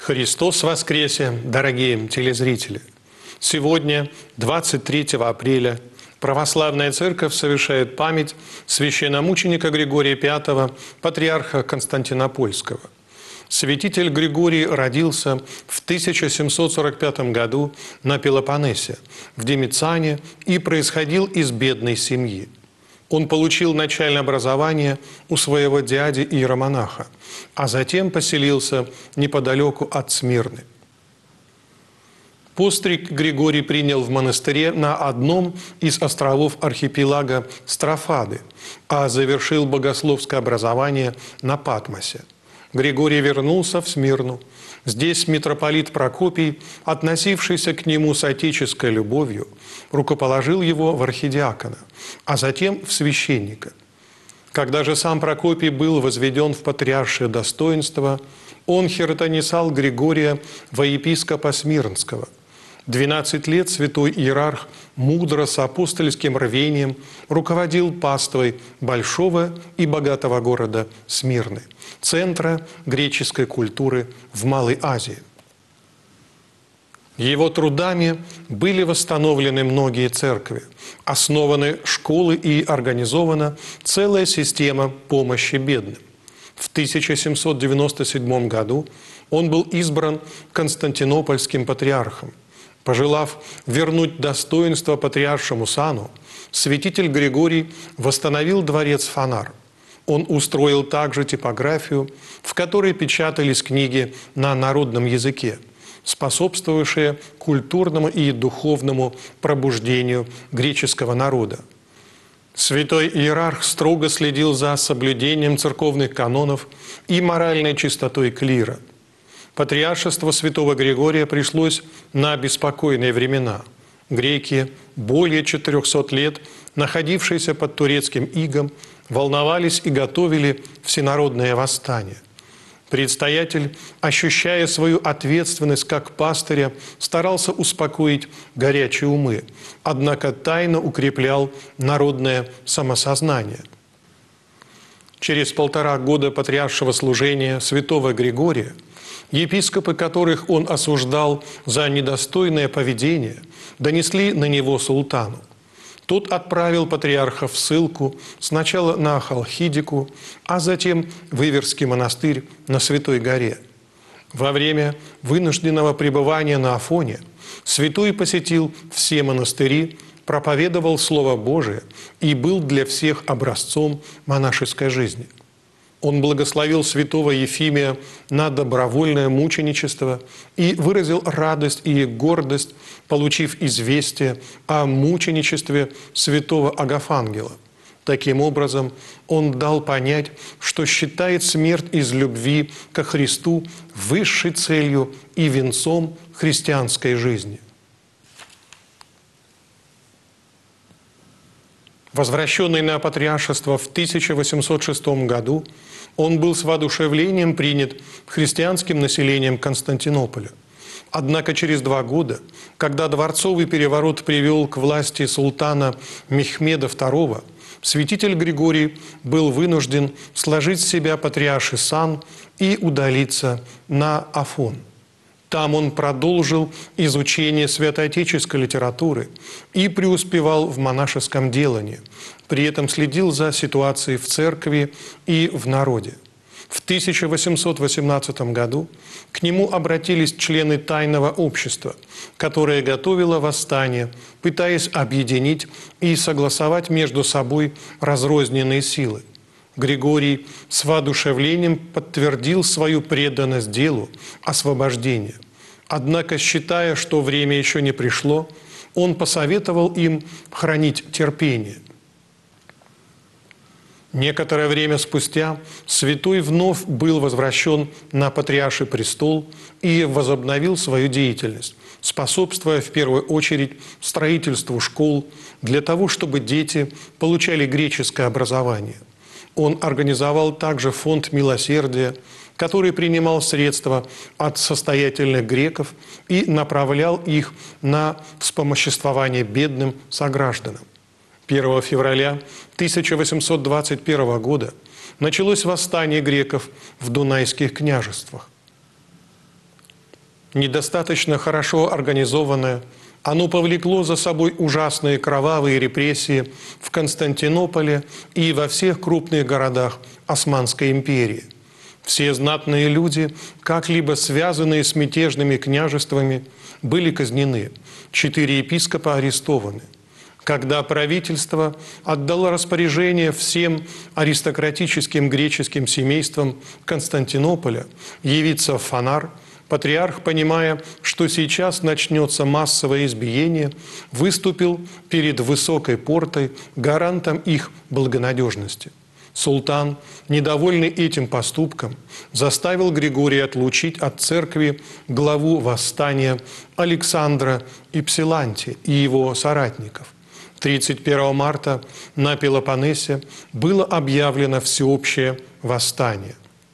Христос воскресе, дорогие телезрители! Сегодня, 23 апреля, Православная Церковь совершает память священномученика Григория V, патриарха Константинопольского. Святитель Григорий родился в 1745 году на Пелопоннесе, в Димициане, и происходил из бедной семьи. Он получил начальное образование у своего дяди иеромонаха, а затем поселился неподалеку от Смирны. Постриг Григорий принял в монастыре на одном из островов архипелага Строфады, а завершил богословское образование на Патмосе. Григорий вернулся в Смирну. Здесь митрополит Прокопий, относившийся к нему с отеческой любовью, рукоположил его в архидиакона, а затем в священника. Когда же сам Прокопий был возведен в патриаршее достоинство, он хиротонисал Григория во епископа Смирнского. 12 лет святой иерарх мудро с апостольским рвением руководил паствой большого и богатого города Смирны, центра греческой культуры в Малой Азии. Его трудами были восстановлены многие церкви, основаны школы и организована целая система помощи бедным. В 1797 году он был избран Константинопольским патриархом. Пожелав вернуть достоинство патриаршему сану, святитель Григорий восстановил дворец Фанар. Он устроил также типографию, в которой печатались книги на народном языке, способствовавшие культурному и духовному пробуждению греческого народа. Святой иерарх строго следил за соблюдением церковных канонов и моральной чистотой клира. Патриаршество святого Григория пришлось на беспокойные времена. Греки, более 400 лет находившиеся под турецким игом, волновались и готовили всенародное восстание. Предстоятель, ощущая свою ответственность как пастыря, старался успокоить горячие умы, однако тайно укреплял народное самосознание. Через 1,5 года патриаршего служения святого Григория епископы, которых он осуждал за недостойное поведение, донесли на него султану. Тот отправил патриарха в ссылку сначала на Халхидику, а затем в Иверский монастырь на Святой горе. Во время вынужденного пребывания на Афоне святой посетил все монастыри, проповедовал Слово Божие и был для всех образцом монашеской жизни. Он благословил святого Ефимия на добровольное мученичество и выразил радость и гордость, получив известие о мученичестве святого Агафангела. Таким образом, он дал понять, что считает смерть из любви ко Христу высшей целью и венцом христианской жизни. Возвращенный на патриаршество в 1806 году, он был с воодушевлением принят христианским населением Константинополя. Однако через 2 года, когда дворцовый переворот привел к власти султана Мехмеда II, святитель Григорий был вынужден сложить с себя патриарший сан и удалиться на Афон. Там он продолжил изучение святоотеческой литературы и преуспевал в монашеском делании, при этом следил за ситуацией в церкви и в народе. В 1818 году к нему обратились члены тайного общества, которое готовило восстание, пытаясь объединить и согласовать между собой разрозненные силы. Григорий с воодушевлением подтвердил свою преданность делу освобождения. Однако, считая, что время еще не пришло, он посоветовал им хранить терпение. Некоторое время спустя святой вновь был возвращен на патриарший престол и возобновил свою деятельность, способствуя в первую очередь строительству школ для того, чтобы дети получали греческое образование. Он организовал также фонд милосердия, который принимал средства от состоятельных греков и направлял их на вспомоществование бедным согражданам. 1 февраля 1821 года началось восстание греков в Дунайских княжествах. Недостаточно хорошо организованное, оно повлекло за собой ужасные кровавые репрессии в Константинополе и во всех крупных городах Османской империи. Все знатные люди, как-либо связанные с мятежными княжествами, были казнены, 4 епископа арестованы. Когда правительство отдало распоряжение всем аристократическим греческим семействам Константинополя явиться в Фанар, патриарх, понимая, что сейчас начнется массовое избиение, выступил перед высокой портой гарантом их благонадежности. Султан, недовольный этим поступком, заставил Григория отлучить от церкви главу восстания Александра Ипсиланти и его соратников. 31 марта на Пелопоннесе было объявлено всеобщее восстание.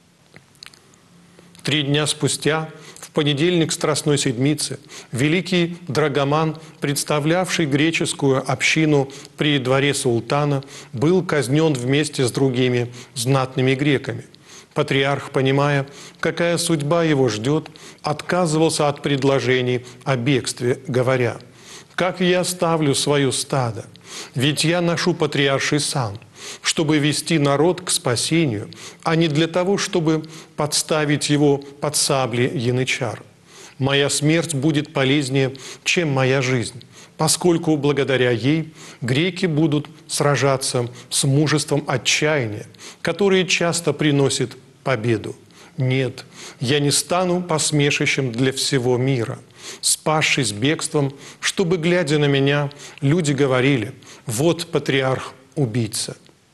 3 дня спустя, в понедельник Страстной Седмицы, великий драгоман, представлявший греческую общину при дворе султана, был казнен вместе с другими знатными греками. Патриарх, понимая, какая судьба его ждет, отказывался от предложений о бегстве, говоря: «Как я оставлю свое стадо? Ведь я ношу патриарший сан, чтобы вести народ к спасению, а не для того, чтобы подставить его под сабли янычар. Моя смерть будет полезнее, чем моя жизнь, поскольку благодаря ей греки будут сражаться с мужеством отчаяния, которое часто приносит победу. Нет, я не стану посмешищем для всего мира, спасшись бегством, чтобы, глядя на меня, люди говорили: вот патриарх-убийца».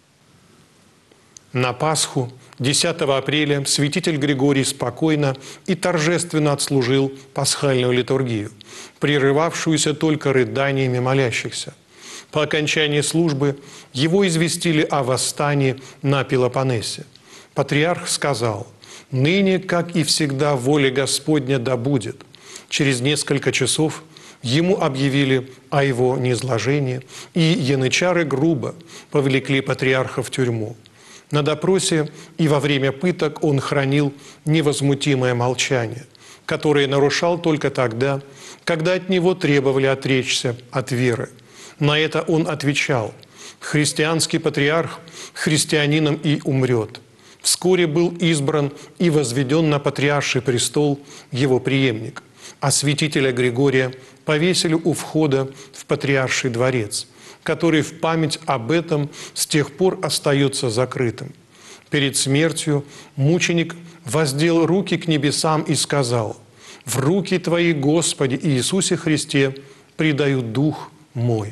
На Пасху, 10 апреля, святитель Григорий спокойно и торжественно отслужил пасхальную литургию, прерывавшуюся только рыданиями молящихся. По окончании службы его известили о восстании на Пелопоннесе. Патриарх сказал: «Ныне, как и всегда, воля Господня да будет». Через несколько часов ему объявили о его низложении, и янычары грубо повлекли патриарха в тюрьму. На допросе и во время пыток он хранил невозмутимое молчание, которое нарушал только тогда, когда от него требовали отречься от веры. На это он отвечал: «Христианский патриарх христианином и умрет». Вскоре был избран и возведен на патриарший престол его преемник, а святителя Григория повесили у входа в патриарший дворец, который в память об этом с тех пор остается закрытым. Перед смертью мученик воздел руки к небесам и сказал: «В руки Твои, Господи Иисусе Христе, предаю дух мой».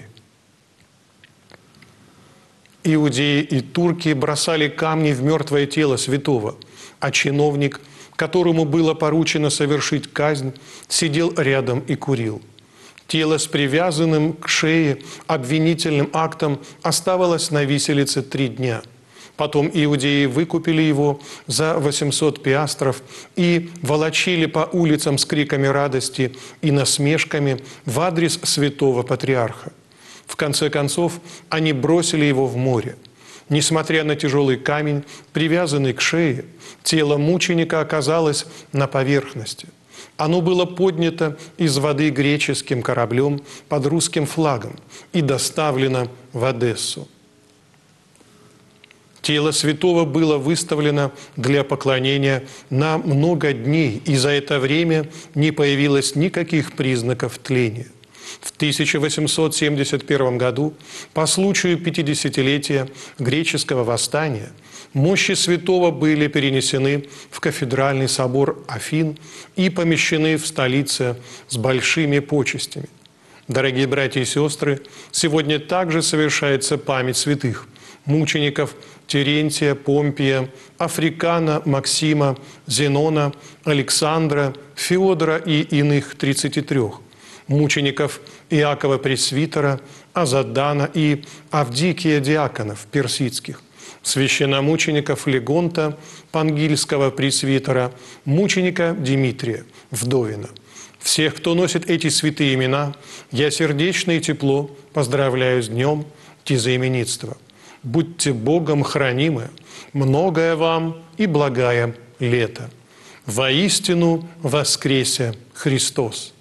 Иудеи и турки бросали камни в мертвое тело святого, а чиновник, которому было поручено совершить казнь, сидел рядом и курил. Тело с привязанным к шее обвинительным актом оставалось на виселице 3 дня. Потом иудеи выкупили его за 800 пиастров и волочили по улицам с криками радости и насмешками в адрес святого патриарха. В конце концов, они бросили его в море. Несмотря на тяжелый камень, привязанный к шее, тело мученика оказалось на поверхности. Оно было поднято из воды греческим кораблем под русским флагом и доставлено в Одессу. Тело святого было выставлено для поклонения на много дней, и за это время не появилось никаких признаков тления. В 1871 году, по случаю 50-летия греческого восстания, мощи святого были перенесены в кафедральный собор Афин и помещены в столице с большими почестями. Дорогие братья и сестры, сегодня также совершается память святых мучеников Терентия, Помпия, Африкана, Максима, Зенона, Александра, Феодора и иных 33, мучеников Иакова Пресвитера, Азадана и Авдикия диаконов персидских, священномучеников Легонта, Пангильского пресвитера, мученика Димитрия, Вдовина. Всех, кто носит эти святые имена, я сердечно и тепло поздравляю с днем тезаименитства. Будьте Богом хранимы, многое вам и благая лето. Воистину воскресе Христос!